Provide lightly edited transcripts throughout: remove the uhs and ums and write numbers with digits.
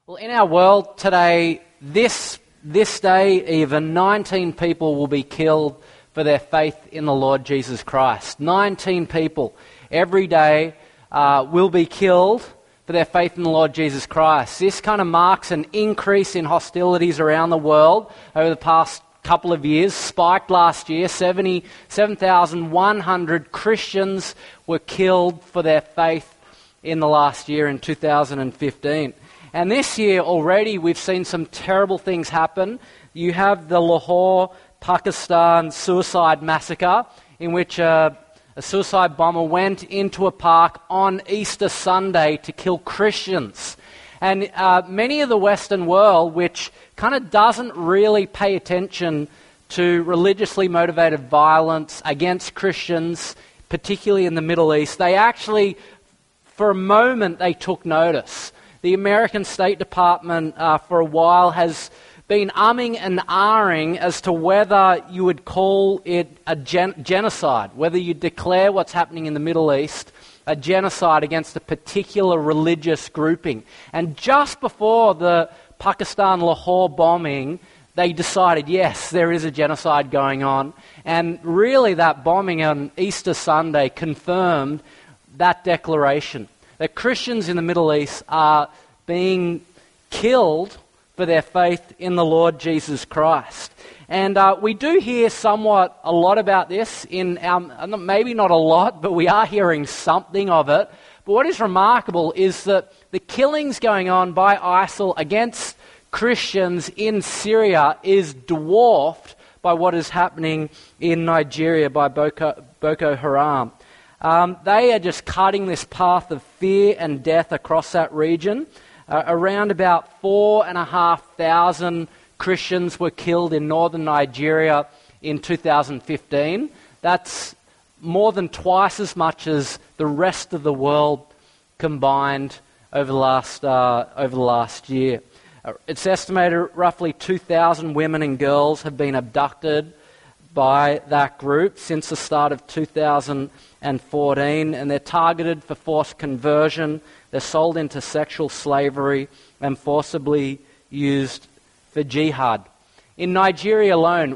Well, in our world today, this day even, 19 people will be killed for their faith in the Lord Jesus Christ. 19 people every day will be killed for their faith in the Lord Jesus Christ. This kind of marks an increase in hostilities around the world over the past couple of years. Spiked last year. 7,100 Christians were killed for their faith in the last year in 2015. And this year already we've seen some terrible things happen. You have the Lahore, Pakistan suicide massacre, in which a suicide bomber went into a park on Easter Sunday to kill Christians. And many of the Western world, which kind of doesn't really pay attention to religiously motivated violence against Christians, particularly in the Middle East, they actually, for a moment, they took notice. The American State Department for a while has been umming and ahhing as to whether you would call it a genocide, whether you declare what's happening in the Middle East a genocide against a particular religious grouping. And just before the Pakistan Lahore bombing, they decided, yes, there is a genocide going on. And really that bombing on Easter Sunday confirmed that declaration, that Christians in the Middle East are being killed for their faith in the Lord Jesus Christ. And we do hear a lot about this in our, maybe not a lot, but we are hearing something of it. But what is remarkable is that the killings going on by ISIL against Christians in Syria is dwarfed by what is happening in Nigeria by Boko Haram. They are just cutting this path of fear and death across that region. Around about 4,500 Christians were killed in northern Nigeria in 2015. That's more than twice as much as the rest of the world combined over the last year. It's estimated roughly 2,000 women and girls have been abducted by that group since the start of 2014, and they're targeted for forced conversion. They're sold into sexual slavery and forcibly used for jihad. In Nigeria alone,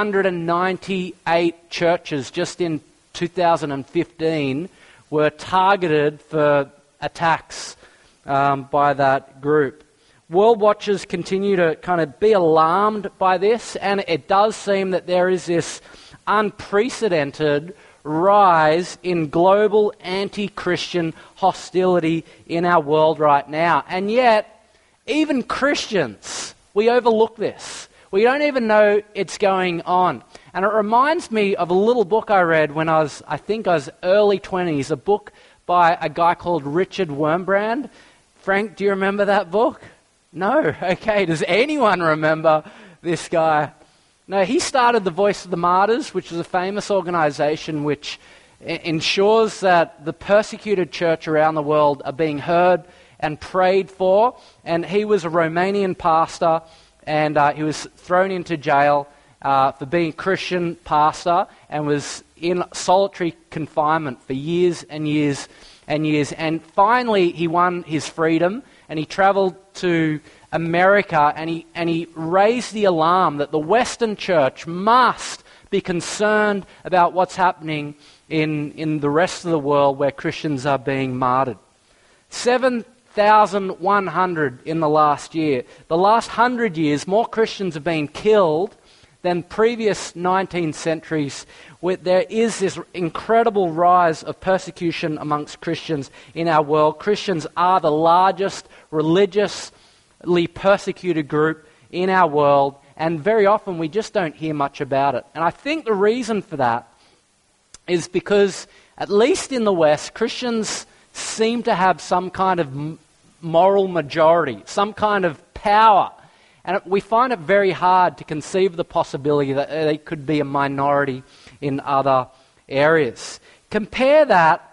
198 churches just in 2015 were targeted for attacks by that group. World watchers continue to kind of be alarmed by this, and it does seem that there is this unprecedented rise in global anti-Christian hostility in our world right now. And yet, even Christians, we overlook this. We don't even know it's going on. And it reminds me of a little book I read when I was early 20s, a book by a guy called Richard Wurmbrand. Frank, do you remember that book? No? Okay, does anyone remember this guy? No, he started the Voice of the Martyrs, which is a famous organization which ensures that the persecuted church around the world are being heard and prayed for. And he was a Romanian pastor, and he was thrown into jail for being a Christian pastor and was in solitary confinement for years and years and years. And finally, he won his freedom, and he traveled to America, and he raised the alarm that the Western church must be concerned about what's happening in the rest of the world where Christians are being martyred. 7,100 in the last year. The last 100 years, more Christians have been killed than previous 19 centuries. Where there is this incredible rise of persecution amongst Christians in our world. Christians are the largest religiously persecuted group in our world, and very often we just don't hear much about it. And I think the reason for that is because, at least in the West, Christians seem to have some kind of moral majority, some kind of power. And we find it very hard to conceive the possibility that they could be a minority in other areas. Compare that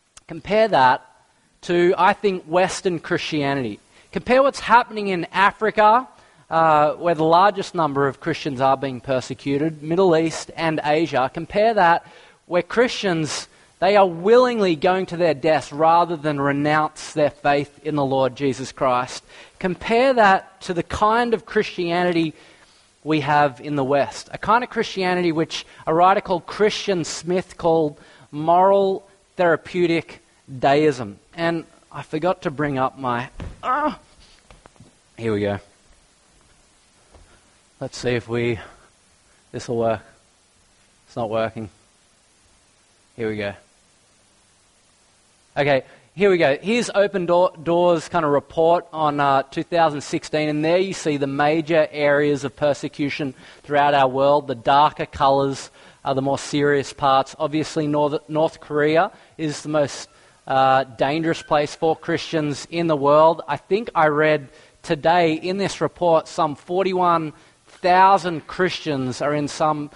to, I think, Western Christianity. Compare what's happening in Africa, where the largest number of Christians are being persecuted, Middle East and Asia. Compare that where Christians They are willingly going to their deaths rather than renounce their faith in the Lord Jesus Christ. Compare that to the kind of Christianity we have in the West. A kind of Christianity which a writer called Christian Smith called moral therapeutic deism. And I forgot to bring up my... Here we go. Let's see if this will work. It's not working. Here we go. Okay, here we go. Here's Open Doors kind of report on 2016, and there you see the major areas of persecution throughout our world. The darker colours are the more serious parts. Obviously, North Korea is the most dangerous place for Christians in the world. I think I read today in this report some 41,000 Christians are in some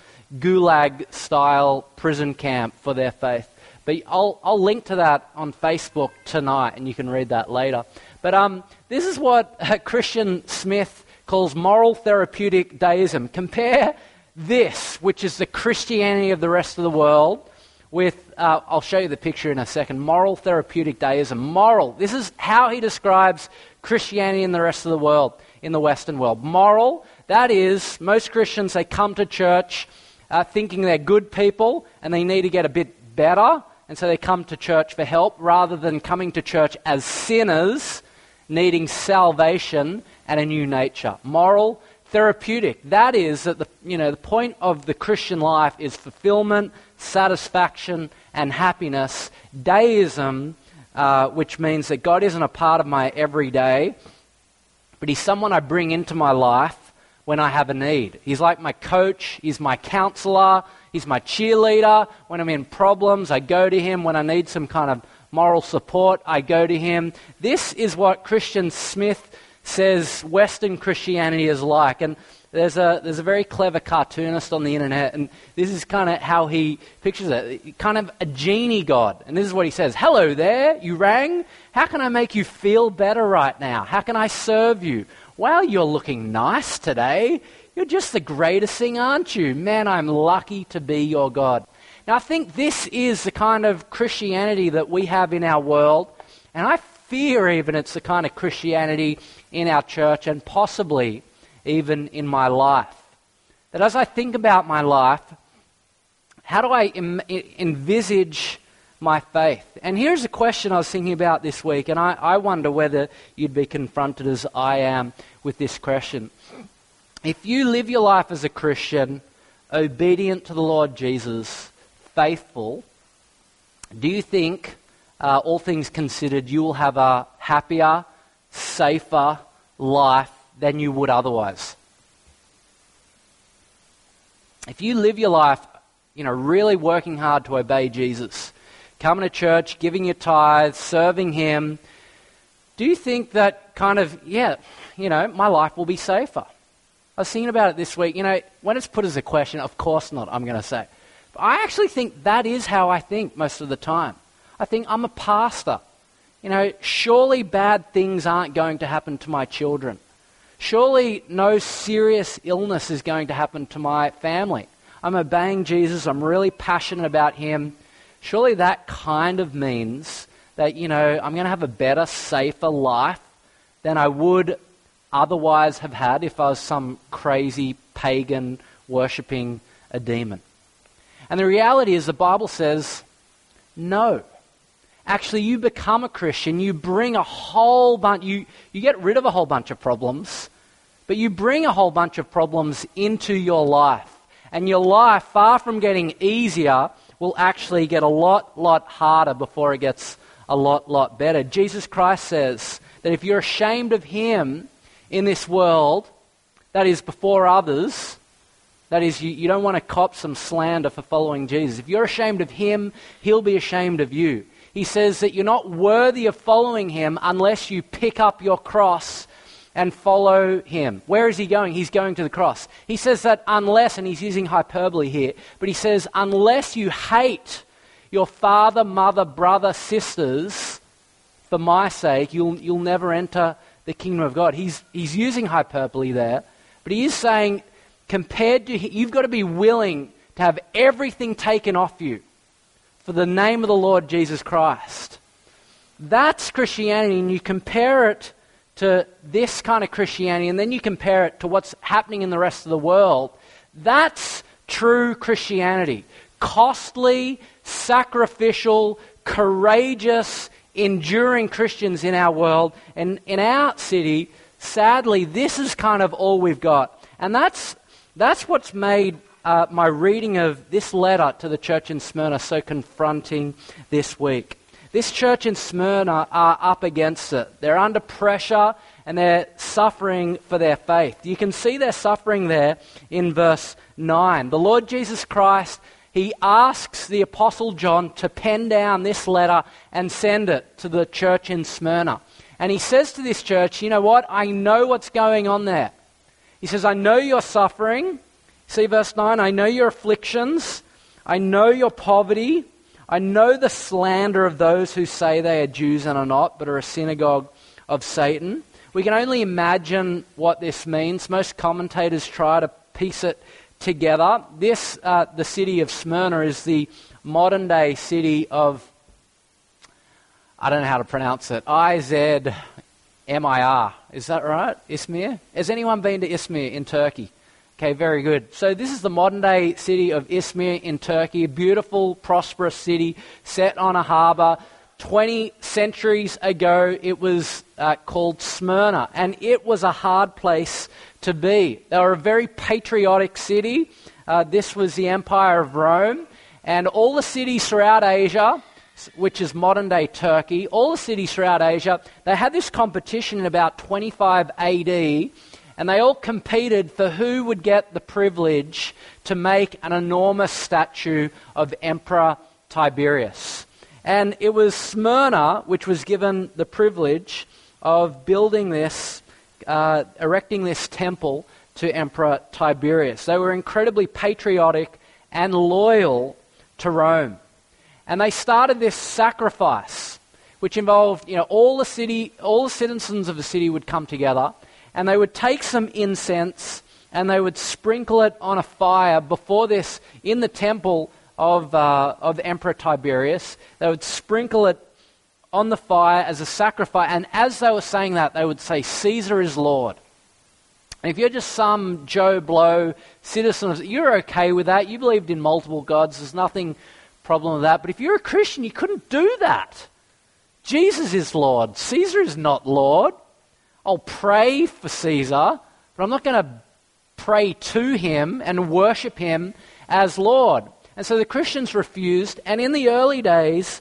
gulag-style prison camp for their faith. But I'll link to that on Facebook tonight, and you can read that later. But this is what Christian Smith calls moral therapeutic deism. Compare this, which is the Christianity of the rest of the world, with, I'll show you the picture in a second, moral therapeutic deism. Moral, this is how he describes Christianity in the rest of the world, in the Western world. Moral, that is, most Christians, they come to church thinking they're good people and they need to get a bit better, and so they come to church for help rather than coming to church as sinners needing salvation and a new nature. Moral, therapeutic, that is that the point of the Christian life is fulfillment, satisfaction, and happiness. Deism, which means that God isn't a part of my everyday, but He's someone I bring into my life when I have a need. He's like my coach, He's my counselor, He's my cheerleader. When I'm in problems, I go to Him. When I need some kind of moral support, I go to Him. This is what Christian Smith says Western Christianity is like. And there's a very clever cartoonist on the internet, and this is kind of how he pictures it. Kind of a genie god. And this is what he says: "Hello there, you rang? How can I make you feel better right now? How can I serve you? Wow, you're looking nice today. You're just the greatest thing, aren't you? Man, I'm lucky to be your God." Now, I think this is the kind of Christianity that we have in our world, and I fear even it's the kind of Christianity in our church and possibly even in my life. That as I think about my life, how do I envisage my faith? And here's a question I was thinking about this week, and I wonder whether you'd be confronted as I am with this question. If you live your life as a Christian, obedient to the Lord Jesus, faithful, do you think, all things considered, you will have a happier, safer life than you would otherwise? If you live your life, really working hard to obey Jesus, coming to church, giving your tithes, serving Him, do you think that my life will be safer? I was thinking about it this week. When it's put as a question, of course not, I'm going to say. But I actually think that is how I think most of the time. I think I'm a pastor. Surely bad things aren't going to happen to my children. Surely no serious illness is going to happen to my family. I'm obeying Jesus. I'm really passionate about Him. Surely that kind of means that, I'm going to have a better, safer life than I would otherwise have had if I was some crazy pagan worshipping a demon. And the reality is the Bible says, no. Actually, you become a Christian, you bring a whole bunch, you get rid of a whole bunch of problems, but you bring a whole bunch of problems into your life. And your life, far from getting easier, will actually get a lot harder before it gets a lot better. Jesus Christ says that if you're ashamed of Him in this world, that is before others, that is, you don't want to cop some slander for following Jesus. If you're ashamed of Him, He'll be ashamed of you. He says that you're not worthy of following Him unless you pick up your cross and follow Him. Where is He going? He's going to the cross. He says that unless, and he's using hyperbole here, but he says unless you hate your father, mother, brother, sisters for my sake, you'll never enter the kingdom of God. He's using hyperbole there, but he is saying compared to, you've got to be willing to have everything taken off you for the name of the Lord Jesus Christ. That's Christianity, and you compare it to this kind of Christianity, and then you compare it to what's happening in the rest of the world. That's true Christianity. Costly, sacrificial, courageous, enduring Christians in our world. And in our city, sadly, this is kind of all we've got. And that's what's made my reading of this letter to the church in Smyrna so confronting this week. This church in Smyrna are up against it. They're under pressure and they're suffering for their faith. You can see their suffering there in verse 9. The Lord Jesus Christ, he asks the Apostle John to pen down this letter and send it to the church in Smyrna. And he says to this church, you know what? I know what's going on there. He says, I know your suffering. See verse 9, I know your afflictions. I know your poverty. I know the slander of those who say they are Jews and are not, but are a synagogue of Satan. We can only imagine what this means. Most commentators try to piece it together. This, the city of Smyrna, is the modern-day city of, I don't know how to pronounce it, Izmir. Is that right? Izmir? Has anyone been to Izmir in Turkey? Okay, very good. So this is the modern-day city of Izmir in Turkey, a beautiful, prosperous city set on a harbour. 20 centuries ago, it was called Smyrna, and it was a hard place to be. They were a very patriotic city. This was the Empire of Rome, and all the cities throughout Asia, which is modern-day Turkey, all the cities throughout Asia, they had this competition in about 25 AD, and they all competed for who would get the privilege to make an enormous statue of Emperor Tiberius. And it was Smyrna which was given the privilege of building this, erecting this temple to Emperor Tiberius. They were incredibly patriotic and loyal to Rome. And they started this sacrifice, which involved, all the citizens of the city would come together, and they would take some incense and they would sprinkle it on a fire before this in the temple of Emperor Tiberius. They would sprinkle it on the fire as a sacrifice, and as they were saying that, they would say, Caesar is Lord. And if you're just some Joe Blow citizen, you're okay with that. You believed in multiple gods. There's nothing problem with that. But if you're a Christian, you couldn't do that. Jesus is Lord. Caesar is not Lord. I'll pray for Caesar, but I'm not going to pray to him and worship him as Lord. And so the Christians refused, and in the early days,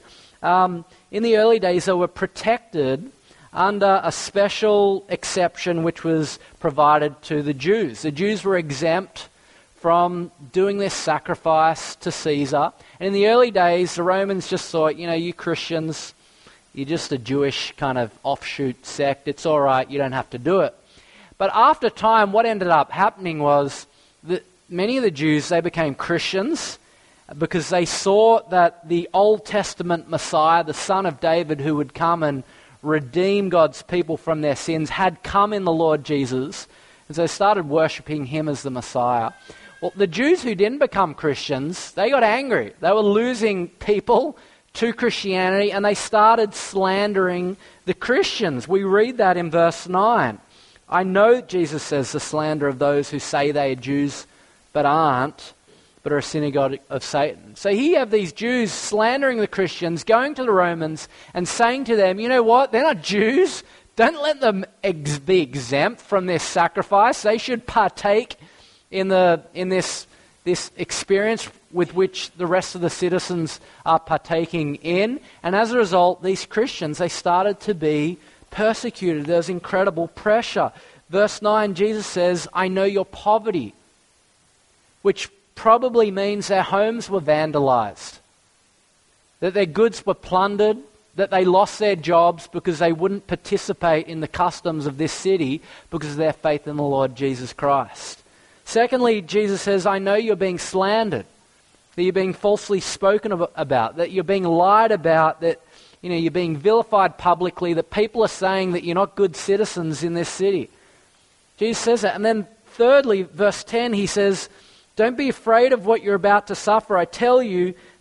they were protected under a special exception which was provided to the Jews. The Jews were exempt from doing this sacrifice to Caesar. And in the early days, the Romans just thought, you Christians, you're just a Jewish kind of offshoot sect. It's all right, you don't have to do it. But after time, what ended up happening was that many of the Jews, they became Christians because they saw that the Old Testament Messiah, the Son of David, who would come and redeem God's people from their sins, had come in the Lord Jesus. And so they started worshipping him as the Messiah. Well, the Jews who didn't become Christians, they got angry. They were losing people to Christianity, and they started slandering the Christians. We read that in verse 9. I know, Jesus says, the slander of those who say they are Jews but aren't, but are a synagogue of Satan. So here you have these Jews slandering the Christians, going to the Romans and saying to them, you know what, they're not Jews. Don't let them be exempt from this sacrifice. They should partake in this experience with which the rest of the citizens are partaking in. And as a result, these Christians, they started to be persecuted. There's incredible pressure. Verse 9, Jesus says, I know your poverty, which probably means their homes were vandalized, that their goods were plundered, that they lost their jobs because they wouldn't participate in the customs of this city because of their faith in the Lord Jesus Christ. Secondly, Jesus says, I know you're being slandered, that you're being falsely spoken about, that you're being lied about, that you're being vilified publicly, that people are saying that you're not good citizens in this city. Jesus says that. And then thirdly, verse 10, he says, don't be afraid of what you're about to suffer. I tell you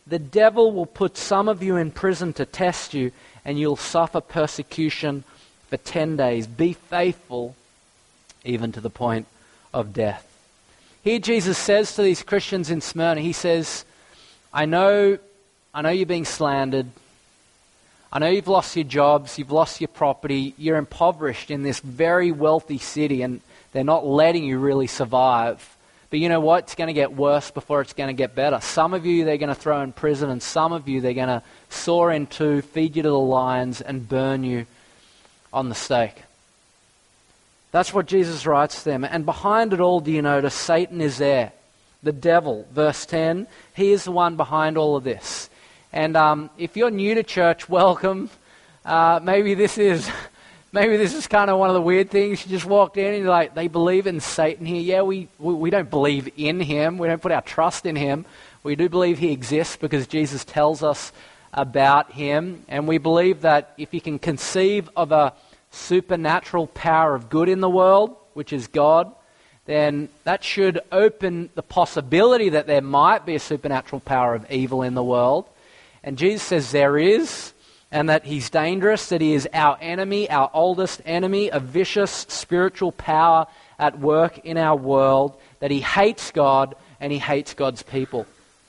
the devil will put some of you in prison to test you, and you'll suffer persecution for 10 days. Be faithful even to the point of death. Here Jesus says to these Christians in Smyrna, he says, I know you're being slandered. I know you've lost your jobs, you've lost your property, you're impoverished in this very wealthy city, and they're not letting you really survive. But you know what? It's going to get worse before it's going to get better. Some of you they're going to throw in prison, and some of you they're going to saw in two, feed you to the lions, and burn you on the stake. That's what Jesus writes to them. And behind it all, do you notice, Satan is there. The devil, verse 10, he is the one behind all of this. And if you're new to church, welcome. Maybe this is kind of one of the weird things. You just walked in and you're like, they believe in Satan here. Yeah, we don't believe in him. We don't put our trust in him. We do believe he exists because Jesus tells us about him. And we believe that if you can conceive of a supernatural power of good in the world, which is God, then that should open the possibility that there might be a supernatural power of evil in the world. And Jesus says there is, and that he's dangerous, that he is our enemy, our oldest enemy, a vicious spiritual power at work in our world, that he hates God and he hates God's people.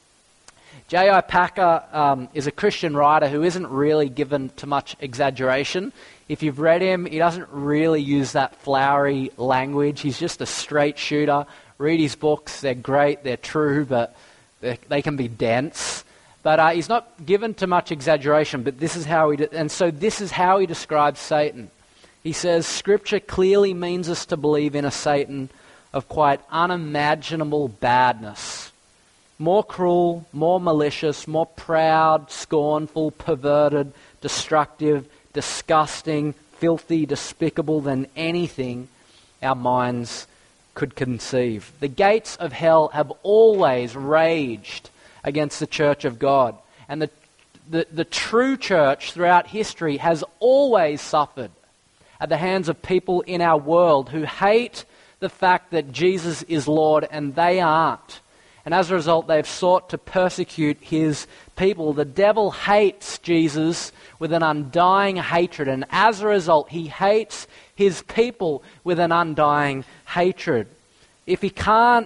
J.I. Packer is a Christian writer who isn't really given to much exaggeration. If you've read him, he doesn't really use that flowery language. He's just a straight shooter. Read his books. They're great. They're true, but they can be dense. But he's not given to much exaggeration, but this is how this is how he describes Satan. He says, Scripture clearly means us to believe in a Satan of quite unimaginable badness. More cruel, more malicious, more proud, scornful, perverted, destructive, disgusting, filthy, despicable than anything our minds could conceive. The gates of hell have always raged against the church of God. And the true church throughout history has always suffered at the hands of people in our world who hate the fact that Jesus is Lord and they aren't. And as a result, they've sought to persecute his people. The devil hates Jesus with an undying hatred, and as a result, he hates his people with an undying hatred. If he can't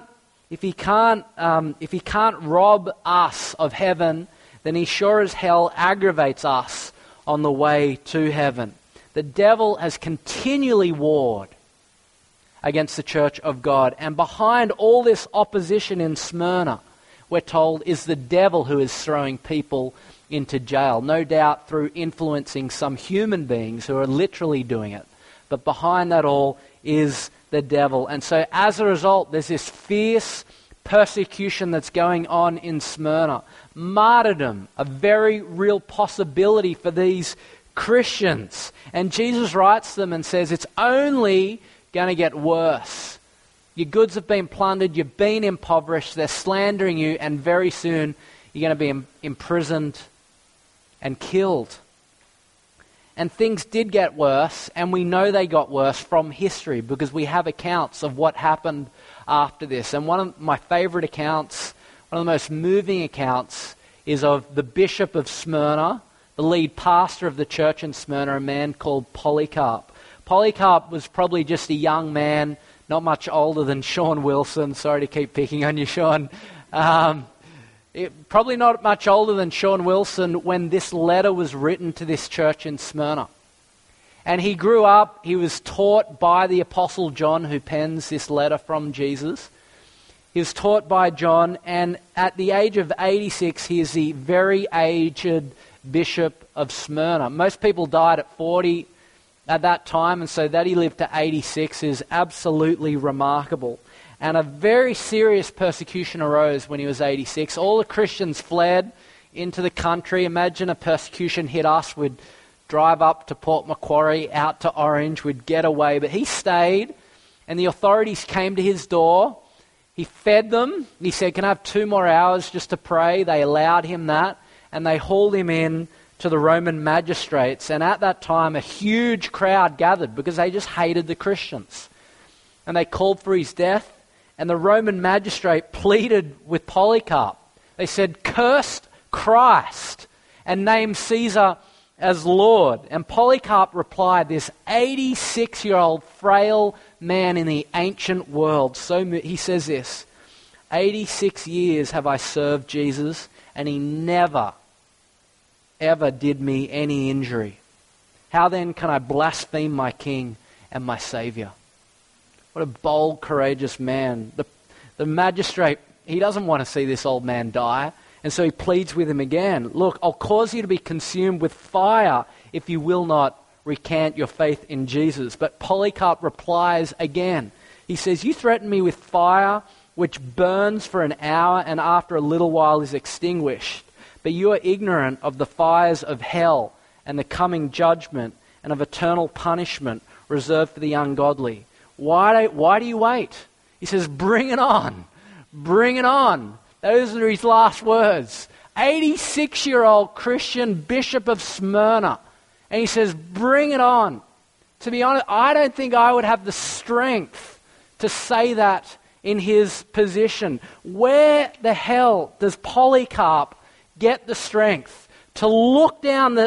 rob us of heaven, then he sure as hell aggravates us on the way to heaven. The devil has continually warred against the church of God. And behind all this opposition in Smyrna, we're told, is the devil who is throwing people into jail. No doubt through influencing some human beings who are literally doing it. But behind that all is the devil. And so as a result, there's this fierce persecution that's going on in Smyrna. Martyrdom, a very real possibility for these Christians. And Jesus writes to them and says, it's only going to get worse. Your goods have been plundered, you've been impoverished, they're slandering you, and very soon you're going to be imprisoned and killed. And things did get worse, and we know they got worse from history because we have accounts of what happened after this. And one of my favorite accounts, one of the most moving accounts, is of the bishop of Smyrna, the lead pastor of the church in Smyrna, a man called Polycarp. Polycarp was probably just a young man, not much older than Sean Wilson. Sorry to keep picking on you, Sean. Probably not much older than Sean Wilson when this letter was written to this church in Smyrna. And he grew up, he was taught by the Apostle John, who pens this letter from Jesus. He was taught by John, and at the age of 86, he is the very aged bishop of Smyrna. Most people died at 40 at that time, and so that he lived to 86 is absolutely remarkable. And a very serious persecution arose when he was 86. All the Christians fled into the country. Imagine a persecution hit us. We'd drive up to Port Macquarie, out to Orange. We'd get away. But he stayed, and the authorities came to his door. He fed them. He said, can I have 2 more hours just to pray? They allowed him that, and they hauled him in to the Roman magistrates. And at that time, a huge crowd gathered because they just hated the Christians. And they called for his death. And the Roman magistrate pleaded with Polycarp. They said, cursed Christ and name Caesar as Lord. And Polycarp replied, this 86-year-old frail man in the ancient world, he says this, 86 years have I served Jesus, and he never, ever did me any injury. How then can I blaspheme my King and my Savior? What a bold, courageous man. The magistrate, he doesn't want to see this old man die, and so he pleads with him again. Look, I'll cause you to be consumed with fire if you will not recant your faith in Jesus. But Polycarp replies again. He says, you threaten me with fire which burns for an hour and after a little while is extinguished. But you are ignorant of the fires of hell and the coming judgment and of eternal punishment reserved for the ungodly. Why do you wait? He says, bring it on. Bring it on. Those are his last words. 86-year-old Christian bishop of Smyrna. And he says, bring it on. To be honest, I don't think I would have the strength to say that in his position. Where the hell does Polycarp get the strength to look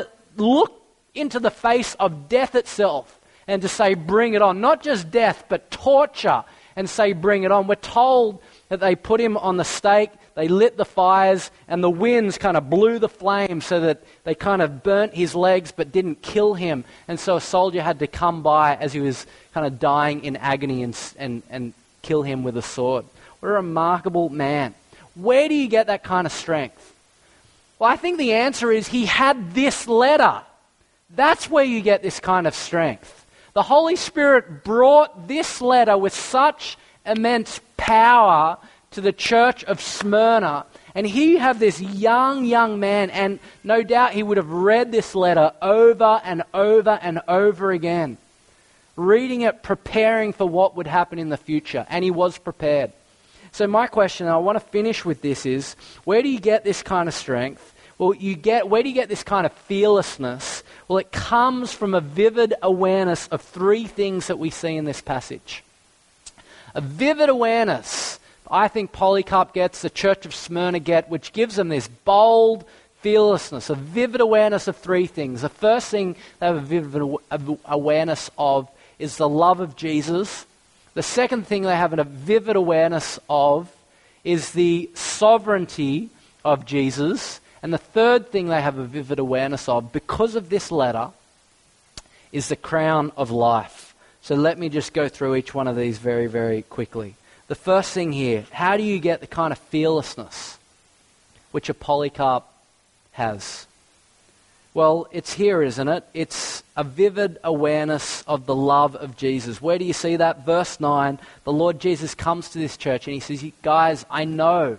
into the face of death itself and to say, bring it on? Not just death, but torture, and say, bring it on. We're told that they put him on the stake, they lit the fires, and the winds kind of blew the flames so that they kind of burnt his legs but didn't kill him. And so a soldier had to come by as he was kind of dying in agony and kill him with a sword. What a remarkable man. Where do you get that kind of strength? Well, I think the answer is he had this letter. That's where you get this kind of strength. The Holy Spirit brought this letter with such immense power to the church of Smyrna. And here you have this young man, and no doubt he would have read this letter over and over and over again, reading it, preparing for what would happen in the future. And he was prepared. So my question, and I want to finish with this, is where do you get this kind of strength? Well, where do you get this kind of fearlessness? Well, it comes from a vivid awareness of three things that we see in this passage. A vivid awareness, I think Polycarp gets, the church of Smyrna get, which gives them this bold fearlessness, a vivid awareness of three things. The first thing they have a vivid awareness of is the love of Jesus. The second thing they have a vivid awareness of is the sovereignty of Jesus. And the third thing they have a vivid awareness of, because of this letter, is the crown of life. So let me just go through each one of these very, very quickly. The first thing here, how do you get the kind of fearlessness which a Polycarp has? Well, it's here, isn't it? It's a vivid awareness of the love of Jesus. Where do you see that? Verse 9, the Lord Jesus comes to this church and he says, guys, I know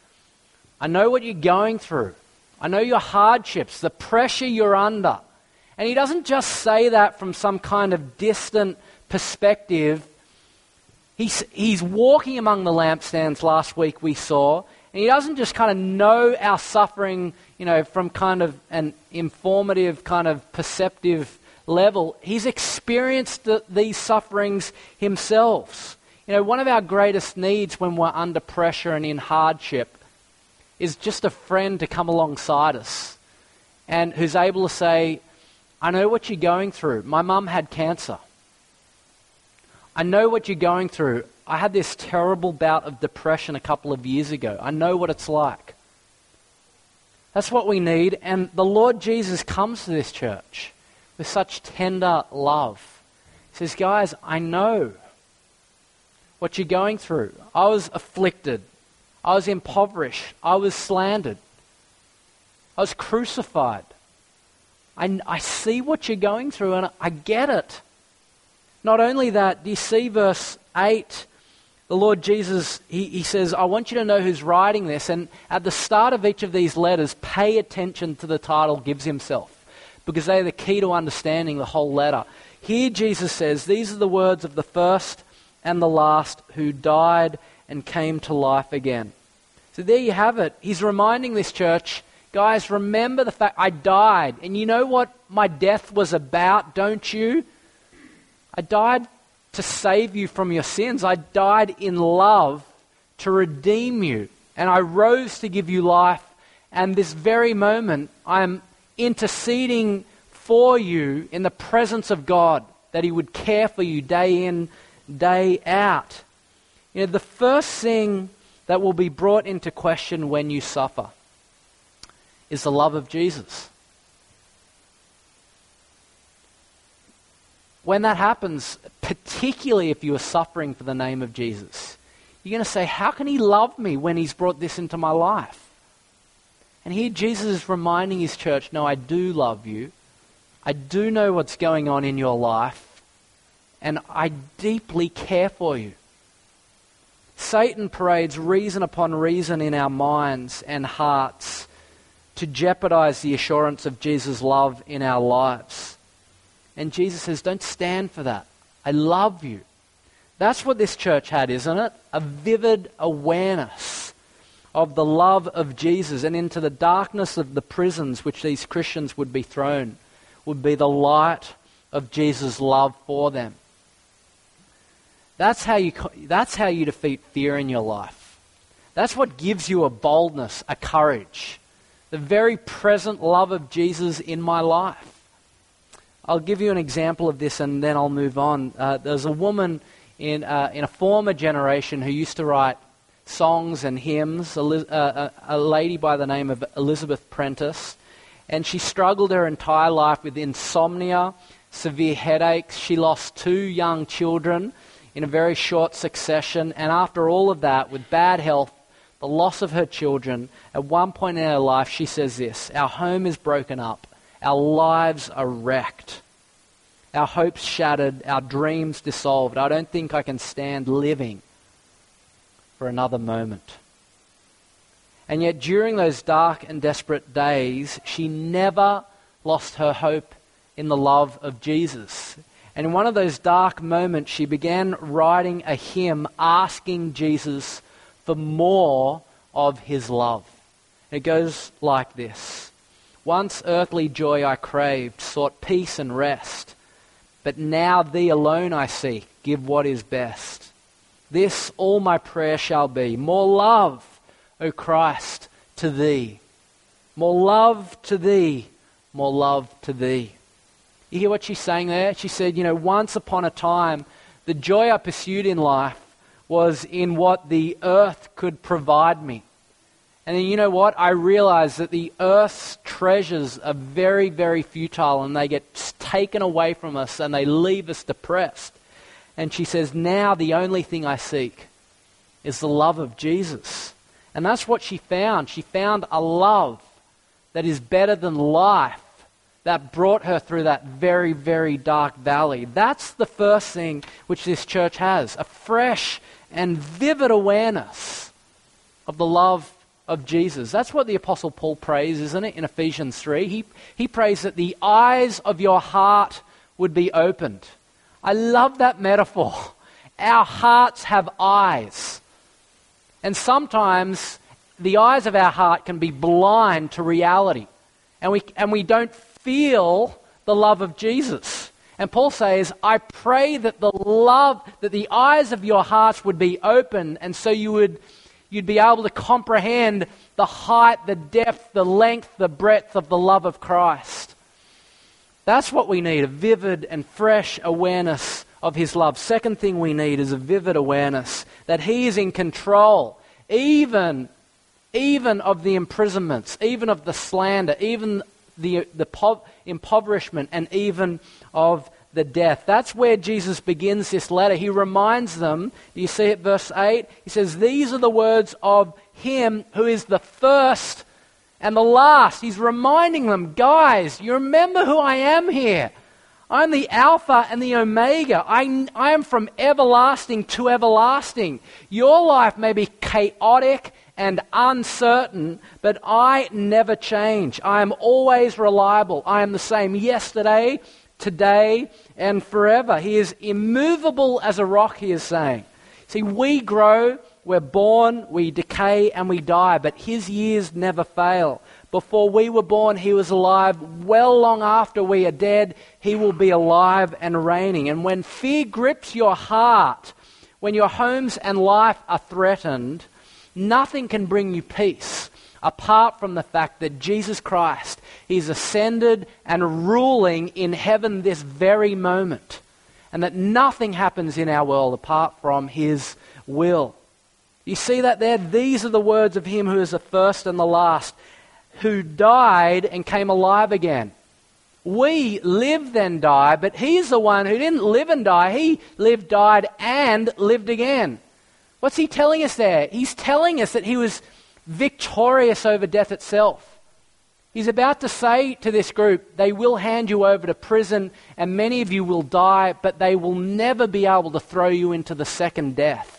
what you're going through. I know your hardships, the pressure you're under. And he doesn't just say that from some kind of distant perspective. He's walking among the lampstands last week we saw, and he doesn't just kind of know our suffering, from kind of an informative, kind of perceptive level. He's experienced these sufferings himself. One of our greatest needs when we're under pressure and in hardship is just a friend to come alongside us and who's able to say, I know what you're going through. My mum had cancer. I know what you're going through. I had this terrible bout of depression a couple of years ago. I know what it's like. That's what we need. And the Lord Jesus comes to this church with such tender love. He says, guys, I know what you're going through. I was afflicted. I was impoverished. I was slandered. I was crucified. I see what you're going through and I get it. Not only that, do you see verse 8? The Lord Jesus, he says, I want you to know who's writing this. And at the start of each of these letters, pay attention to the title gives himself, because they are the key to understanding the whole letter. Here Jesus says, these are the words of the first and the last who died and came to life again. So there you have it. He's reminding this church, guys, remember the fact I died. And you know what my death was about, don't you? I died to save you from your sins. I died in love to redeem you. And I rose to give you life And this very moment, I'm interceding for you in the presence of God, that He would care for you day in, day out. You know, the first thing that will be brought into question when you suffer is the love of Jesus. When that happens, particularly if you are suffering for the name of Jesus, you're going to say, how can He love me when He's brought this into my life? And here Jesus is reminding His church, no, I do love you. I do know what's going on in your life, and I deeply care for you. Satan parades reason upon reason in our minds and hearts to jeopardize the assurance of Jesus' love in our lives. And Jesus says, don't stand for that. I love you. That's what this church had, isn't it? A vivid awareness of the love of Jesus, and into the darkness of the prisons which these Christians would be thrown would be the light of Jesus' love for them. That's how you defeat fear in your life. That's what gives you a boldness, a courage. The very present love of Jesus in my life. I'll give you an example of this and then I'll move on. There's a woman in a former generation who used to write songs and hymns, a lady by the name of Elizabeth Prentice. And she struggled her entire life with insomnia, severe headaches. She lost 2 young children in a very short succession. And after all of that, with bad health, the loss of her children, at one point in her life, she says this: our home is broken up. Our lives are wrecked. Our hopes shattered. Our dreams dissolved. I don't think I can stand living for another moment. And yet during those dark and desperate days, she never lost her hope in the love of Jesus. And in one of those dark moments, she began writing a hymn asking Jesus for more of His love. It goes like this: once earthly joy I craved, sought peace and rest, but now Thee alone I seek, give what is best. This all my prayer shall be, more love, O Christ, to Thee. More love to Thee, more love to Thee. You hear what she's saying there? She said, once upon a time, the joy I pursued in life was in what the earth could provide me. And then you know what? I realized that the earth's treasures are very, very futile, and they get taken away from us and they leave us depressed. And she says, now the only thing I seek is the love of Jesus. And that's what she found. She found a love that is better than life, that brought her through that very, very dark valley. That's the first thing which this church has, a fresh and vivid awareness of the love of Jesus. That's what the Apostle Paul prays, isn't it, in Ephesians 3? He prays that the eyes of your heart would be opened. I love that metaphor. Our hearts have eyes. And sometimes the eyes of our heart can be blind to reality. And we don't feel the love of Jesus. And Paul says, I pray that the eyes of your hearts would be open, and so you'd be able to comprehend the height, the depth, the length, the breadth of the love of Christ. That's what we need, a vivid and fresh awareness of His love. Second thing we need is a vivid awareness that He is in control, even of the imprisonments, even of the slander, even the impoverishment, and even of the death. That's where Jesus begins this letter. He reminds them, you see it, verse 8, he says, these are the words of Him who is the first and the last. He's reminding them, guys, you remember who I am here. I'm the Alpha and the Omega. I am from everlasting to everlasting. Your life may be chaotic and uncertain, but I never change. I am always reliable. I am the same yesterday, today, and forever. He is immovable as a rock, he is saying. See, we grow, we're born, we decay, and we die, but His years never fail. Before we were born, He was alive. Well long after we are dead, He will be alive and reigning. And when fear grips your heart, when your homes and life are threatened, nothing can bring you peace. apart from the fact that Jesus Christ is ascended and ruling in heaven this very moment, and that nothing happens in our world apart from his will. You see that there? These are the words of him who is the first and the last, who died and came alive again. We live then die, but he's the one who didn't live and die. He lived, died, and lived again. What's he telling us there? He's telling us that he was victorious over death itself. He's about to say to this group, they will hand you over to prison and many of you will die, but they will never be able to throw you into the second death.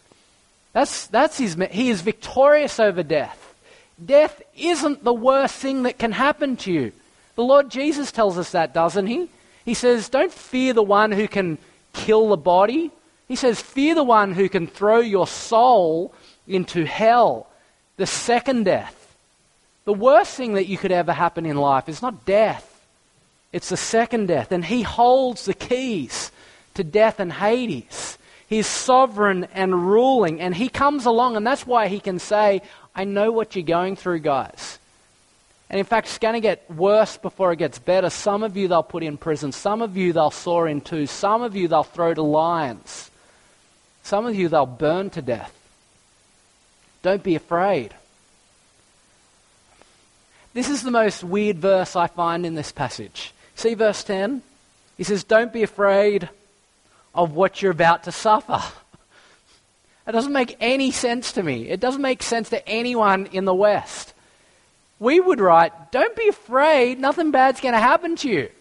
He is victorious over death. Death isn't the worst thing that can happen to you. The Lord Jesus tells us that, doesn't he? He says, don't fear the one who can kill the body. He says, fear the one who can throw your soul into hell, the second death. The worst thing that you could ever happen in life is not death. It's the second death. And he holds the keys to death and Hades. He's sovereign and ruling. And he comes along, and that's why he can say, I know what you're going through, guys. And in fact, it's going to get worse before it gets better. Some of you they'll put in prison. Some of you they'll saw in two. Some of you they'll throw to lions. Some of you they'll burn to death. Don't be afraid. This is the most weird verse I find in this passage. See verse 10? He says, don't be afraid of what you're about to suffer. It doesn't make any sense to me. It doesn't make sense to anyone in the West. We would write, don't be afraid, nothing bad's going to happen to you.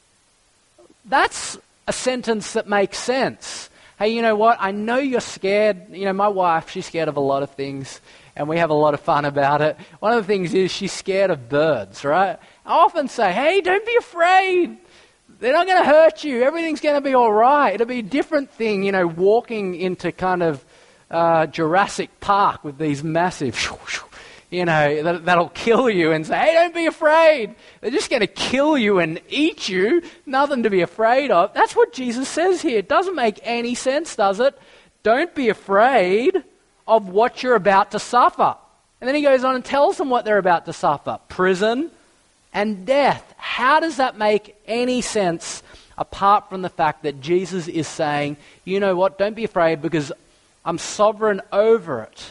That's a sentence that makes sense. Hey, you know what? I know you're scared. You know, my wife, she's scared of a lot of things, and we have a lot of fun about it. One of the things is she's scared of birds, right? I often say, hey, don't be afraid. They're not going to hurt you. Everything's going to be all right. It'll be a different thing, you know, walking into kind of Jurassic Park with these massive, you know, that'll kill you and say, hey, don't be afraid. They're just going to kill you and eat you. Nothing to be afraid of. That's what Jesus says here. It doesn't make any sense, does it? Don't be afraid of what you're about to suffer. And then he goes on and tells them what they're about to suffer. Prison and death. How does that make any sense apart from the fact that Jesus is saying, you know what, don't be afraid because I'm sovereign over it.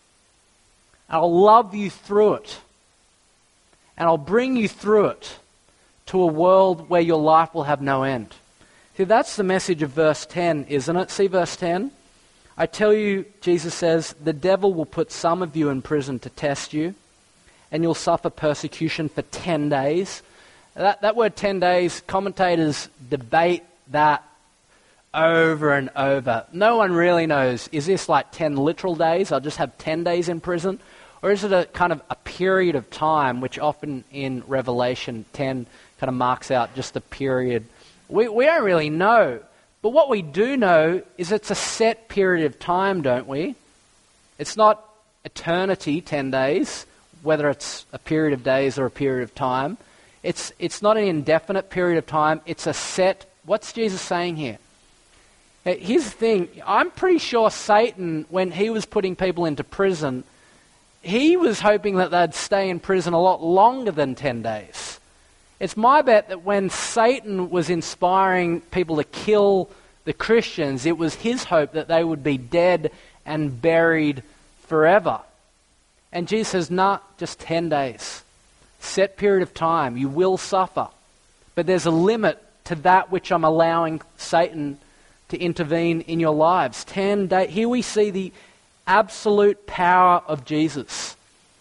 I'll love you through it. And I'll bring you through it to a world where your life will have no end. See, that's the message of verse 10, isn't it? See verse 10? I tell you, Jesus says, the devil will put some of you in prison to test you, and you'll suffer persecution for 10 days. That word 10 days, commentators debate that over and over. No one really knows, is this like 10 literal days? I'll just have 10 days in prison? Or is it a kind of a period of time, which often in Revelation 10 kind of marks out just a period? We don't really know. But what we do know is it's a set period of time, don't we? It's not eternity, 10 days, whether it's a period of days or a period of time. It's not an indefinite period of time. It's a set. What's Jesus saying here? Here's the thing. I'm pretty sure Satan, when he was putting people into prison, he was hoping that they'd stay in prison a lot longer than 10 days. It's my bet that when Satan was inspiring people to kill the Christians, it was his hope that they would be dead and buried forever. And Jesus says, nah, just 10 days. Set period of time. You will suffer. But there's a limit to that which I'm allowing Satan to intervene in your lives. 10 days. Here we see the absolute power of Jesus.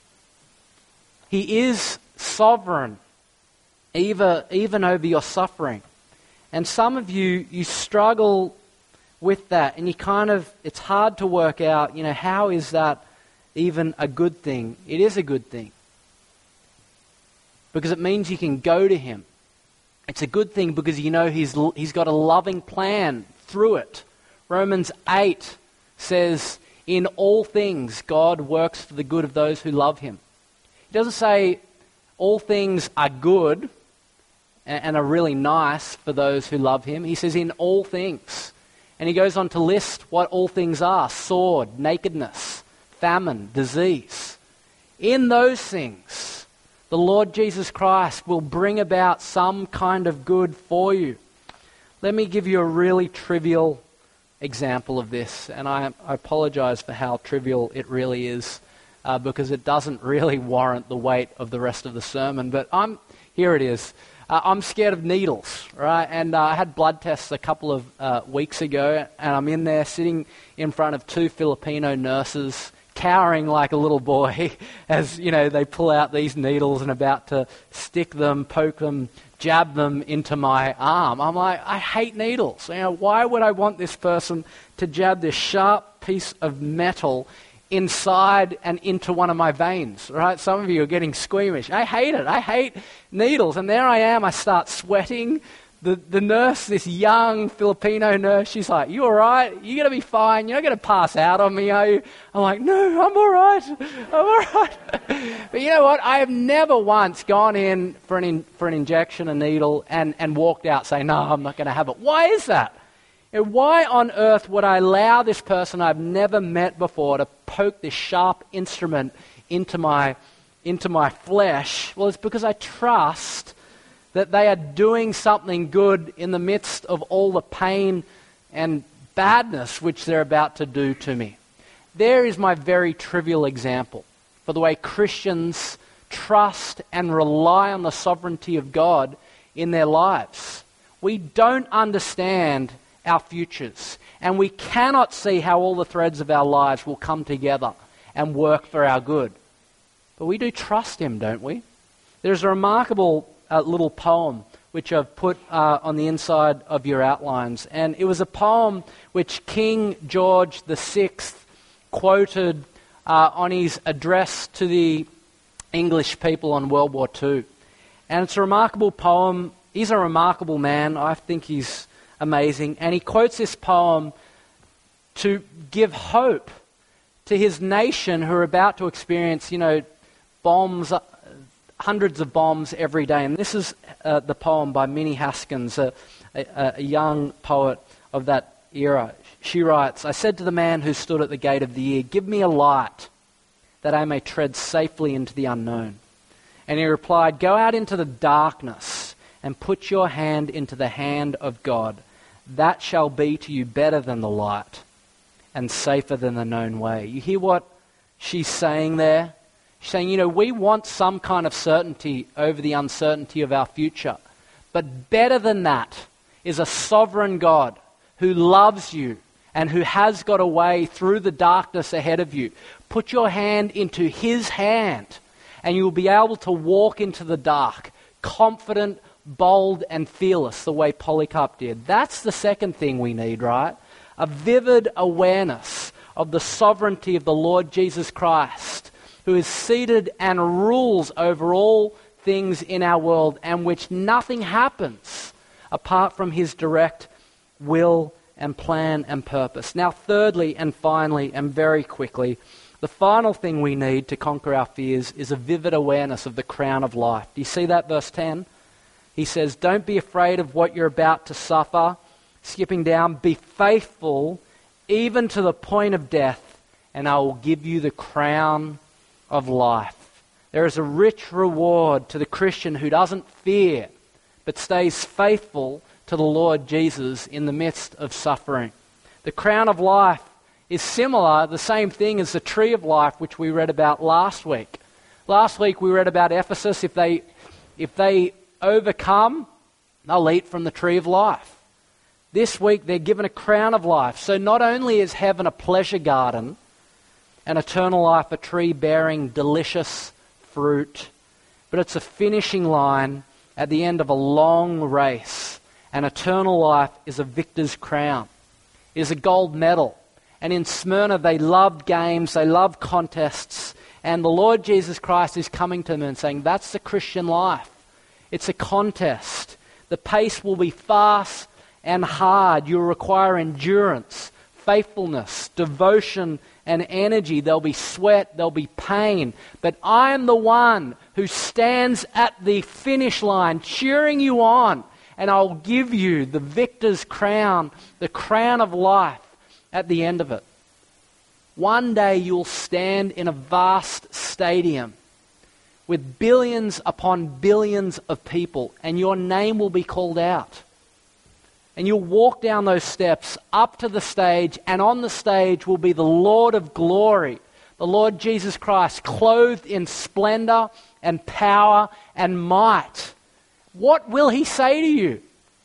He is sovereign, even over your suffering. And some of you struggle with that, and it's hard to work out, how is that even a good thing? It is a good thing. Because it means you can go to him. It's a good thing because he's got a loving plan through it. Romans 8 says, in all things God works for the good of those who love him. He doesn't say all things are good and are really nice for those who love him. He says in all things. And he goes on to list what all things are: sword, nakedness, famine, disease. in those things, the Lord Jesus Christ will bring about some kind of good for you. Let me give you a really trivial example of this, and I apologize for how trivial it really is, because it doesn't really warrant the weight of the rest of the sermon, but here it is. I'm scared of needles, right? And I had blood tests a couple of weeks ago, and I'm in there sitting in front of 2 Filipino nurses, cowering like a little boy as, they pull out these needles and about to stick them, poke them, jab them into my arm. I'm like, I hate needles. Why would I want this person to jab this sharp piece of metal inside and into one of my veins, right? Some of you are getting squeamish. I hate it. I hate needles. And there I am. I start sweating. The nurse, this young Filipino nurse, she's like, "You all right? You're going to be fine. You're not going to pass out on me, are you?" I'm like, "No, I'm all right. I'm all right." But you know what? I have never once gone in for an injection, a needle, and walked out saying, "No, I'm not going to have it." Why is that? Why on earth would I allow this person I've never met before to poke this sharp instrument into my flesh? Well, it's because I trust that they are doing something good in the midst of all the pain and badness which they're about to do to me. There is my very trivial example for the way Christians trust and rely on the sovereignty of God in their lives. We don't understand our futures, and we cannot see how all the threads of our lives will come together and work for our good. But we do trust Him, don't we? There's a remarkable little poem which I've put on the inside of your outlines, and it was a poem which King George VI quoted on his address to the English people on World War II. And it's a remarkable poem. He's a remarkable man. I think he's amazing. And he quotes this poem to give hope to his nation who are about to experience, bombs, hundreds of bombs every day. And this is the poem by Minnie Haskins, a young poet of that era. She writes, "I said to the man who stood at the gate of the year, 'Give me a light that I may tread safely into the unknown.' And he replied, 'Go out into the darkness and put your hand into the hand of God. That shall be to you better than the light and safer than the known way.'" You hear what she's saying there? She's saying, we want some kind of certainty over the uncertainty of our future. But better than that is a sovereign God who loves you and who has got a way through the darkness ahead of you. Put your hand into His hand and you'll be able to walk into the dark, confident, bold and fearless, the way Polycarp did. That's the second thing we need, right? A vivid awareness of the sovereignty of the Lord Jesus Christ, who is seated and rules over all things in our world, and which nothing happens apart from His direct will and plan and purpose. Now, thirdly and finally and very quickly, the final thing we need to conquer our fears is a vivid awareness of the crown of life. Do you see that, verse 10? He says, "Don't be afraid of what you're about to suffer." Skipping down, "Be faithful even to the point of death, and I will give you the crown of life." There is a rich reward to the Christian who doesn't fear, but stays faithful to the Lord Jesus in the midst of suffering. The crown of life is similar, the same thing as the tree of life, which we read about last week. Last week we read about Ephesus. If they overcome, they'll eat from the tree of life. This week they're given a crown of life. So not only is heaven a pleasure garden, and eternal life a tree bearing delicious fruit, but it's a finishing line at the end of a long race. And eternal life is a victor's crown. It is a gold medal. And in Smyrna they loved games, they loved contests, and the Lord Jesus Christ is coming to them and saying, that's the Christian life. It's a contest. The pace will be fast and hard. You'll require endurance, faithfulness, devotion, and energy. There'll be sweat, there'll be pain. But I am the one who stands at the finish line, cheering you on, and I'll give you the victor's crown, the crown of life at the end of it. One day you'll stand in a vast stadium with billions upon billions of people, and your name will be called out. And you'll walk down those steps up to the stage, and on the stage will be the Lord of glory, the Lord Jesus Christ, clothed in splendor and power and might. What will he say to you?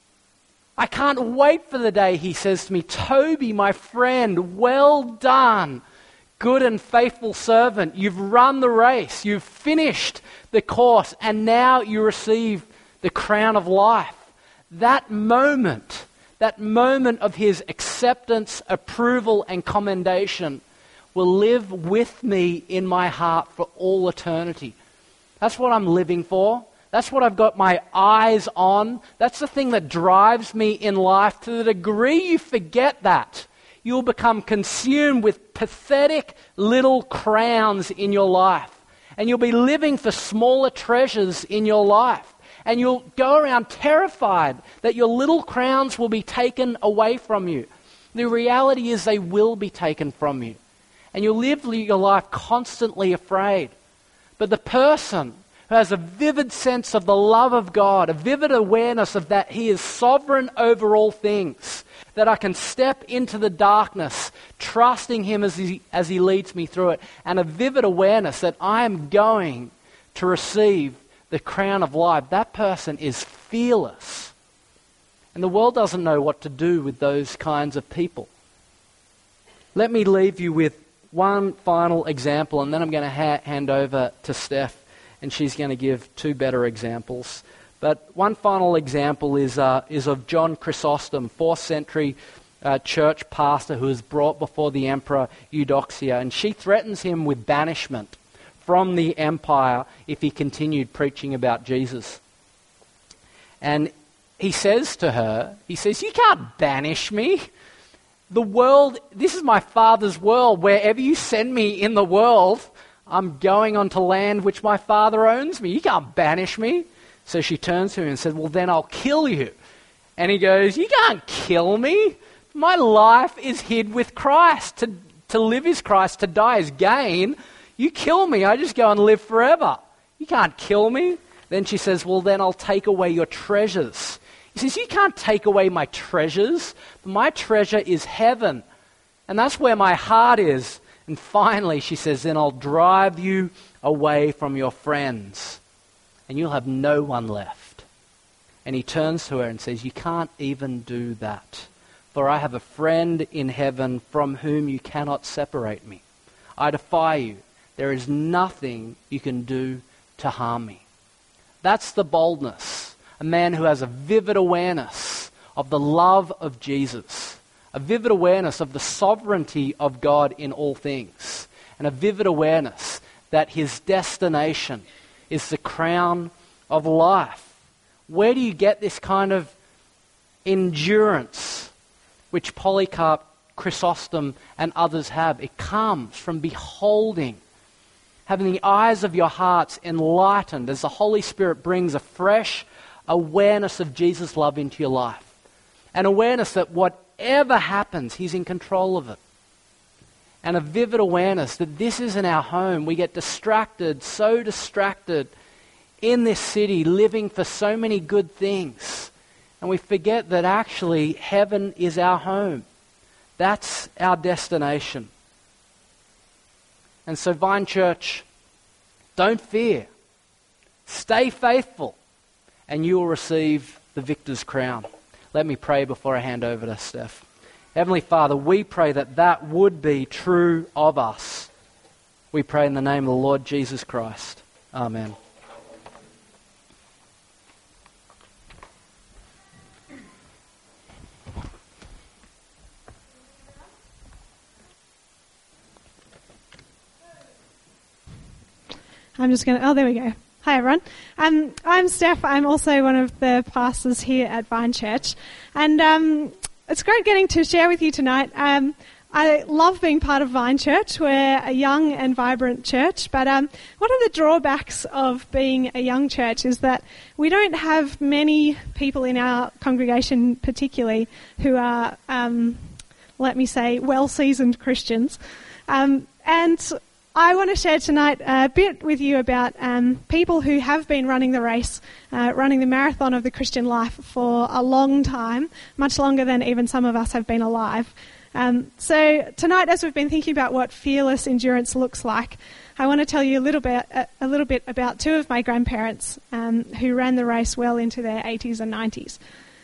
I can't wait for the day he says to me, Toby, my friend, well done, good and faithful servant. You've run the race, you've finished the course, and now you receive the crown of life. That moment of his acceptance, approval, and commendation will live with me in my heart for all eternity. That's what I'm living for. That's what I've got my eyes on. That's the thing that drives me in life. To the degree you forget that, you'll become consumed with pathetic little crowns in your life. And you'll be living for smaller treasures in your life. And you'll go around terrified that your little crowns will be taken away from you. The reality is they will be taken from you. And you'll live your life constantly afraid. But the person who has a vivid sense of the love of God, a vivid awareness of that he is sovereign over all things, that I can step into the darkness, trusting him as he leads me through it, and a vivid awareness that I am going to receive the crown of life, that person is fearless. And the world doesn't know what to do with those kinds of people. Let me leave you with one final example, and then I'm going to hand over to Steph, and she's going to give two better examples. But one final example is of John Chrysostom, 4th century church pastor who is brought before the Emperor Eudoxia, and she threatens him with banishment from the empire if he continued preaching about Jesus. And he says to her, you can't banish me. The world, this is my Father's world. Wherever you send me in the world, I'm going onto land which my Father owns me. You can't banish me. So she turns to him and said, well, then I'll kill you. And he goes, you can't kill me. My life is hid with Christ. To live is Christ, to die is gain. You kill me, I just go and live forever. You can't kill me. Then she says, well, then I'll take away your treasures. He says, you can't take away my treasures. My treasure is heaven. And that's where my heart is. And finally, she says, then I'll drive you away from your friends. And you'll have no one left. And he turns to her and says, you can't even do that. For I have a friend in heaven from whom you cannot separate me. I defy you. There is nothing you can do to harm me. That's the boldness. A man who has a vivid awareness of the love of Jesus. A vivid awareness of the sovereignty of God in all things. And a vivid awareness that his destination is the crown of life. Where do you get this kind of endurance which Polycarp, Chrysostom, and others have? It comes from beholding, having the eyes of your hearts enlightened as the Holy Spirit brings a fresh awareness of Jesus' love into your life. An awareness that whatever happens, he's in control of it. And a vivid awareness that this isn't our home. We get distracted, so distracted in this city, living for so many good things. And we forget that actually heaven is our home. That's our destination. And so, Vine Church, don't fear. Stay faithful, and you will receive the victor's crown. Let me pray before I hand over to Steph. Heavenly Father, we pray that that would be true of us. We pray in the name of the Lord Jesus Christ. Amen. I'm just going to... Oh, there we go. Hi, everyone. I'm Steph. I'm also one of the pastors here at Vine Church. And it's great getting to share with you tonight. I love being part of Vine Church. We're a young and vibrant church. But one of the drawbacks of being a young church is that we don't have many people in our congregation particularly who are, let me say, well-seasoned Christians. And I want to share tonight a bit with you about people who have been running the race, running the marathon of the Christian life for a long time, much longer than even some of us have been alive. So tonight, as we've been thinking about what fearless endurance looks like, I want to tell you a little bit about two of my grandparents who ran the race well into their 80s and 90s.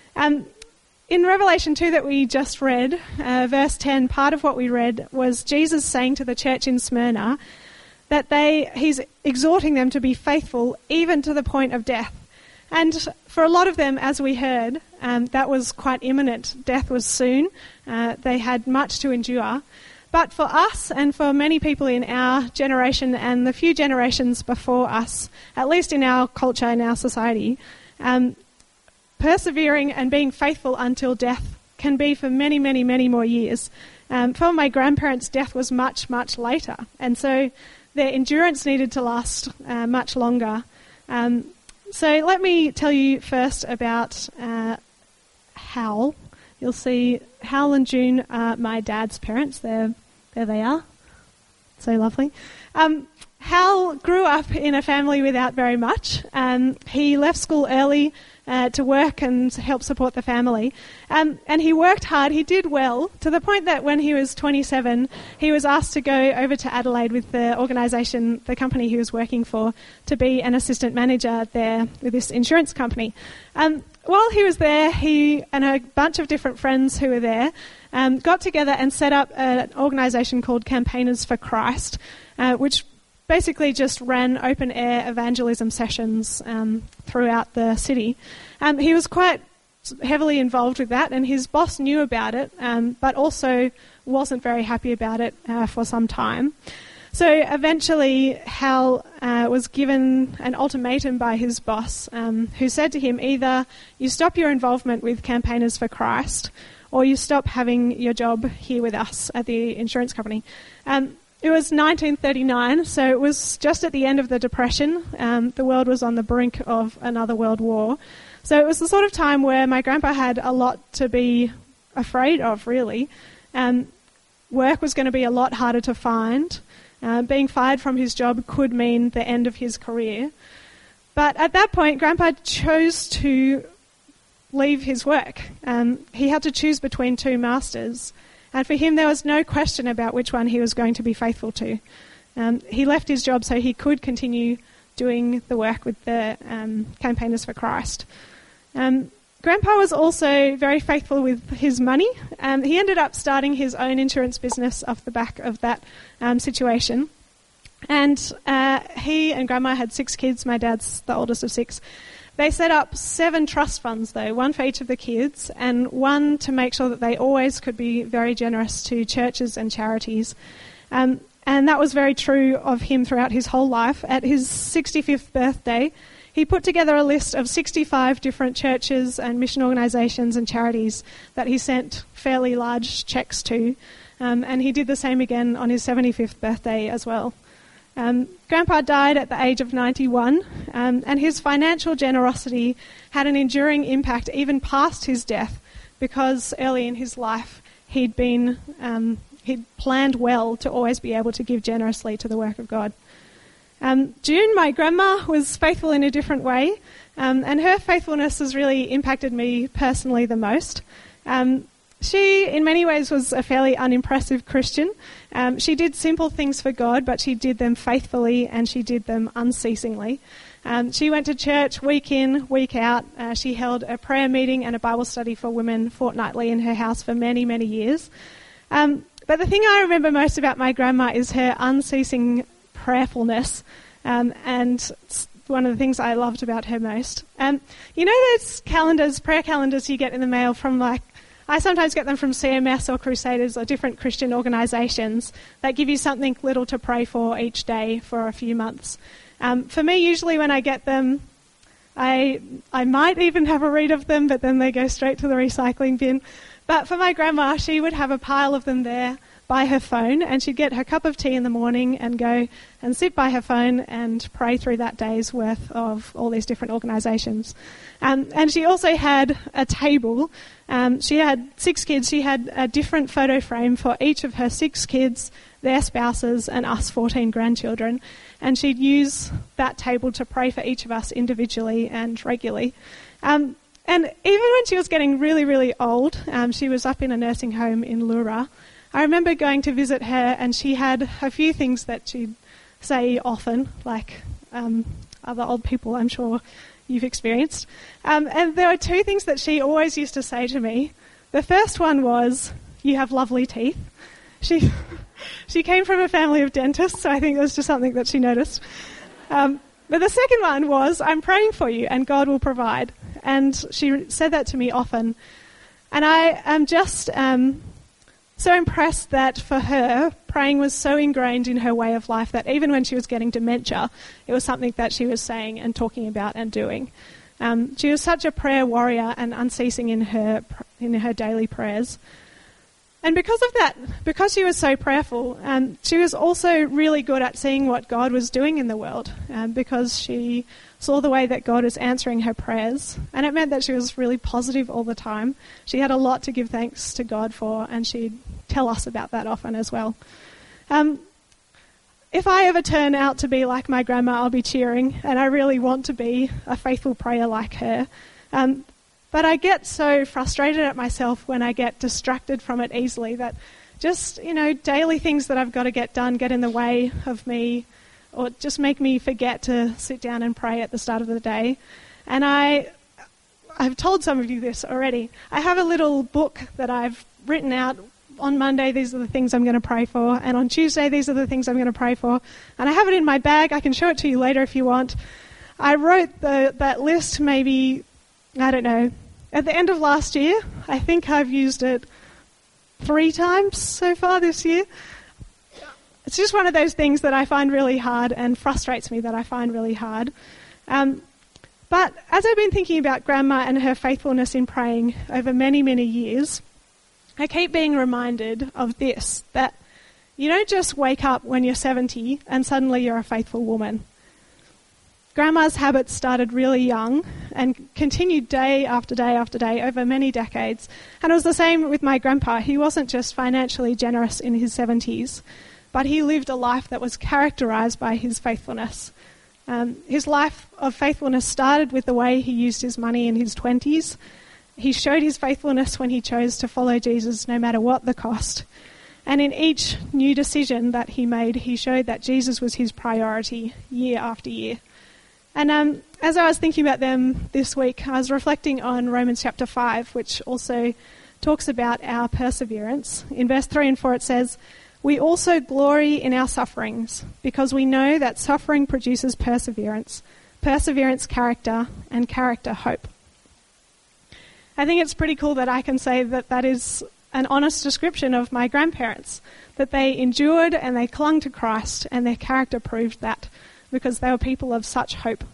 In Revelation 2 that we just read, verse 10, part of what we read was Jesus saying to the church in Smyrna that he's exhorting them to be faithful even to the point of death. And for a lot of them, as we heard, that was quite imminent. Death was soon. They had much to endure. But for us and for many people in our generation and the few generations before us, at least in our culture, in our society, persevering and being faithful until death can be for many, many, many more years. For my grandparents, death was much, much later. And so their endurance needed to last much longer. So let me tell you first about Hal. You'll see Hal and June are my dad's parents. There they are. So lovely. Hal grew up in a family without very much. He left school early to work and help support the family. And he worked hard. He did well, to the point that when he was 27, he was asked to go over to Adelaide with the organisation, the company he was working for, to be an assistant manager there with this insurance company. While he was there, he and a bunch of different friends who were there got together and set up an organisation called Campaigners for Christ, which basically just ran open-air evangelism sessions throughout the city. He was quite heavily involved with that, and his boss knew about it, but also wasn't very happy about it for some time. So eventually Hal was given an ultimatum by his boss, who said to him, either you stop your involvement with Campaigners for Christ or you stop having your job here with us at the insurance company. It was 1939, so it was just at the end of the Depression. The world was on the brink of another world war. So it was the sort of time where my grandpa had a lot to be afraid of, really. Work was going to be a lot harder to find. Being fired from his job could mean the end of his career. But at that point, Grandpa chose to leave his work. He had to choose between two masters. And for him, there was no question about which one he was going to be faithful to. He left his job so he could continue doing the work with the Campaigners for Christ. Grandpa was also very faithful with his money. He ended up starting his own insurance business off the back of that situation. And he and Grandma had 6 kids. My dad's the oldest of 6. They set up 7 trust funds, though, one for each of the kids, and one to make sure that they always could be very generous to churches and charities. And that was very true of him throughout his whole life. At his 65th birthday, he put together a list of 65 different churches and mission organisations and charities that he sent fairly large cheques to. And he did the same again on his 75th birthday as well. Grandpa died at the age of 91, and his financial generosity had an enduring impact even past his death, because early in his life he'd planned well to always be able to give generously to the work of God. June, my grandma, was faithful in a different way, and her faithfulness has really impacted me personally the most. She, in many ways, was a fairly unimpressive Christian. She did simple things for God, but she did them faithfully and she did them unceasingly. She went to church week in, week out. She held a prayer meeting and a Bible study for women fortnightly in her house for many, many years. But the thing I remember most about my grandma is her unceasing prayerfulness, and it's one of the things I loved about her most. You know those calendars, prayer calendars you get in the mail from, I sometimes get them from CMS or Crusaders or different Christian organisations that give you something little to pray for each day for a few months. For me, usually when I get them, I might even have a read of them, but then they go straight to the recycling bin. But for my grandma, she would have a pile of them there by her phone, and she'd get her cup of tea in the morning and go and sit by her phone and pray through that day's worth of all these different organisations. And she also had a table. She had 6 kids. She had a different photo frame for each of her 6 kids, their spouses, and us 14 grandchildren. And she'd use that table to pray for each of us individually and regularly. And even when she was getting really, really old, she was up in a nursing home in Leura. I remember going to visit her, and she had a few things that she'd say often, like other old people I'm sure you've experienced. And there were 2 things that she always used to say to me. The first one was, "You have lovely teeth." She came from a family of dentists, so I think it was just something that she noticed. But the second one was, "I'm praying for you and God will provide." And she said that to me often. And I am just so impressed that for her, praying was so ingrained in her way of life that even when she was getting dementia, it was something that she was saying and talking about and doing. She was such a prayer warrior and unceasing in her daily prayers. And because of that, because she was so prayerful, she was also really good at seeing what God was doing in the world, because she saw the way that God was answering her prayers. And it meant that she was really positive all the time. She had a lot to give thanks to God for, and she'd tell us about that often as well. If I ever turn out to be like my grandma, I'll be cheering, and I really want to be a faithful prayer like her. But I get so frustrated at myself when I get distracted from it easily that just, daily things that I've got to get done get in the way of me, or just make me forget to sit down and pray at the start of the day. And I've told some of you this already. I have a little book that I've written out. On Monday, these are the things I'm going to pray for. And on Tuesday, these are the things I'm going to pray for. And I have it in my bag. I can show it to you later if you want. I wrote that list maybe, I don't know, at the end of last year. I think I've used it 3 times so far this year. It's just one of those things that I find really hard and frustrates me that I find really hard. But as I've been thinking about Grandma and her faithfulness in praying over many, many years, I keep being reminded of this, that you don't just wake up when you're 70 and suddenly you're a faithful woman. Grandma's habits started really young and continued day after day after day over many decades. And it was the same with my grandpa. He wasn't just financially generous in his 70s, but he lived a life that was characterised by his faithfulness. His life of faithfulness started with the way he used his money in his 20s. He showed his faithfulness when he chose to follow Jesus no matter what the cost. And in each new decision that he made, he showed that Jesus was his priority year after year. And as I was thinking about them this week, I was reflecting on Romans chapter 5, which also talks about our perseverance. In verse 3 and 4 it says, "We also glory in our sufferings, because we know that suffering produces perseverance, perseverance character, and character hope." I think it's pretty cool that I can say that that is an honest description of my grandparents, that they endured and they clung to Christ, and their character proved that, because they were people of such hope.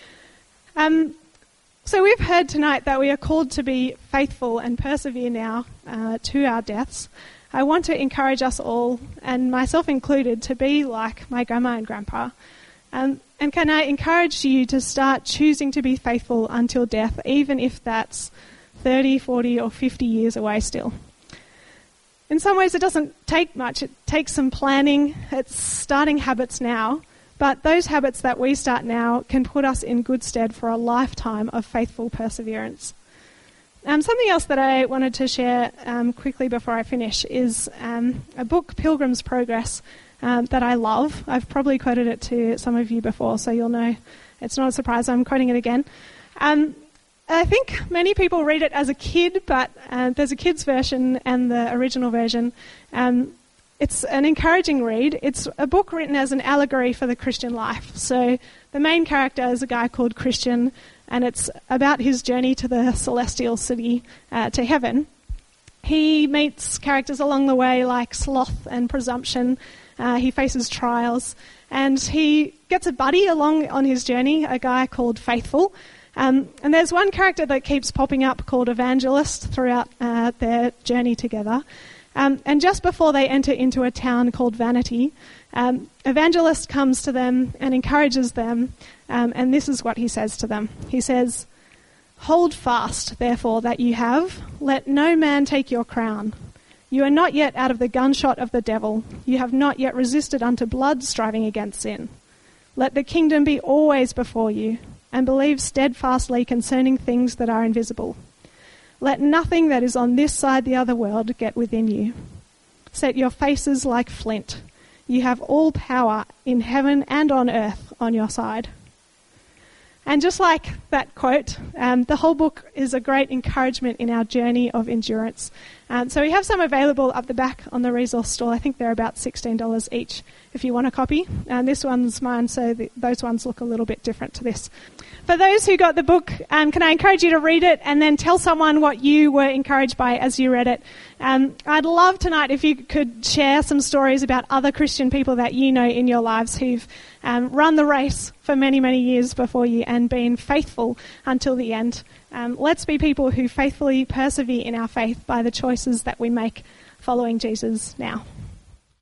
So we've heard tonight that we are called to be faithful and persevere now to our deaths. I want to encourage us all, and myself included, to be like my grandma and grandpa. And can I encourage you to start choosing to be faithful until death, even if that's 30, 40 or 50 years away still. In some ways it doesn't take much. It takes some planning. It's starting habits now. But those habits that we start now can put us in good stead for a lifetime of faithful perseverance. Something else that I wanted to share quickly before I finish is a book, Pilgrim's Progress, that I love. I've probably quoted it to some of you before, so you'll know it's not a surprise I'm quoting it again. I think many people read it as a kid, but there's a kid's version and the original version. It's an encouraging read. It's a book written as an allegory for the Christian life. So the main character is a guy called Christian, and it's about his journey to the celestial city, to heaven. He meets characters along the way like sloth and presumption. He faces trials, and he gets a buddy along on his journey, a guy called Faithful. And there's one character that keeps popping up called Evangelist throughout their journey together. And just before they enter into a town called Vanity, Evangelist comes to them and encourages them, and this is what he says to them. He says, "Hold fast, therefore, that you have. Let no man take your crown. You are not yet out of the gunshot of the devil. You have not yet resisted unto blood, striving against sin. Let the kingdom be always before you, and believe steadfastly concerning things that are invisible. Let nothing that is on this side the other world get within you. Set your faces like flint. You have all power in heaven and on earth on your side." And just like that quote, the whole book is a great encouragement in our journey of endurance. So we have some available up the back on the resource stall. I think they're about $16 each if you want a copy. And this one's mine, so those ones look a little bit different to this. For those who got the book, can I encourage you to read it and then tell someone what you were encouraged by as you read it? I'd love tonight if you could share some stories about other Christian people that you know in your lives who've run the race for many, many years before you and been faithful until the end. Let's be people who faithfully persevere in our faith by the choices that we make following Jesus now.